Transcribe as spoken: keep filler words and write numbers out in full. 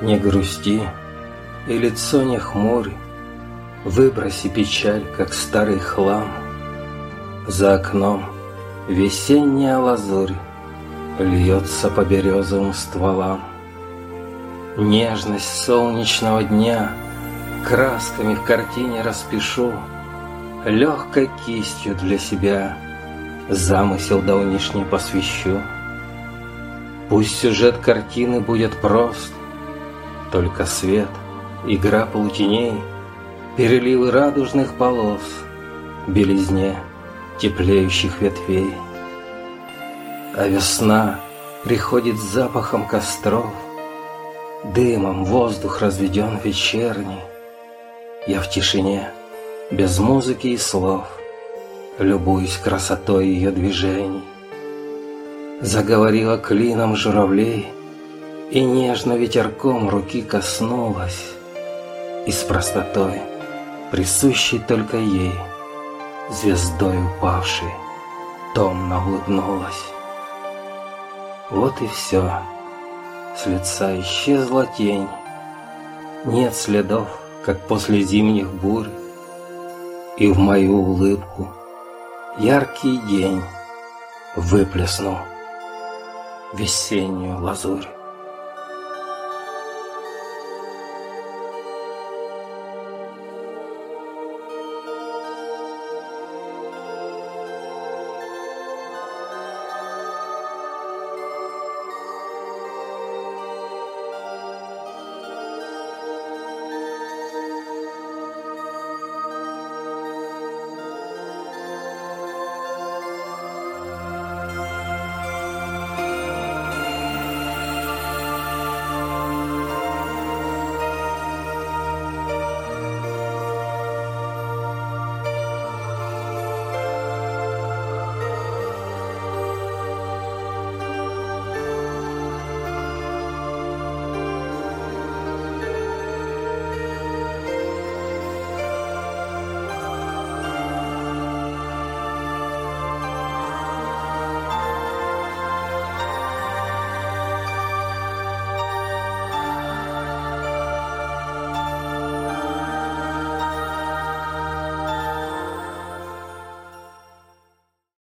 Не грусти и лицо не хмурь, выброси печаль, как старый хлам. За окном весенняя лазурь льется по березовым стволам. Нежность солнечного дня красками в картине распишу, легкой кистью для себя замысел давнишний посвящу. Пусть сюжет картины будет прост, только свет, игра полутеней, переливы радужных полос, белизне теплеющих ветвей. А весна приходит с запахом костров, дымом воздух разведен вечерний. Я в тишине, без музыки и слов, любуюсь красотой ее движений. Заговорила клином журавлей, и нежно ветерком руки коснулась, и с простотой, присущей только ей, звездой упавшей, томно улыбнулась. Вот и все, с лица исчезла тень, нет следов, как после зимних бурь, и в мою улыбку яркий день выплеснул весеннюю лазурь.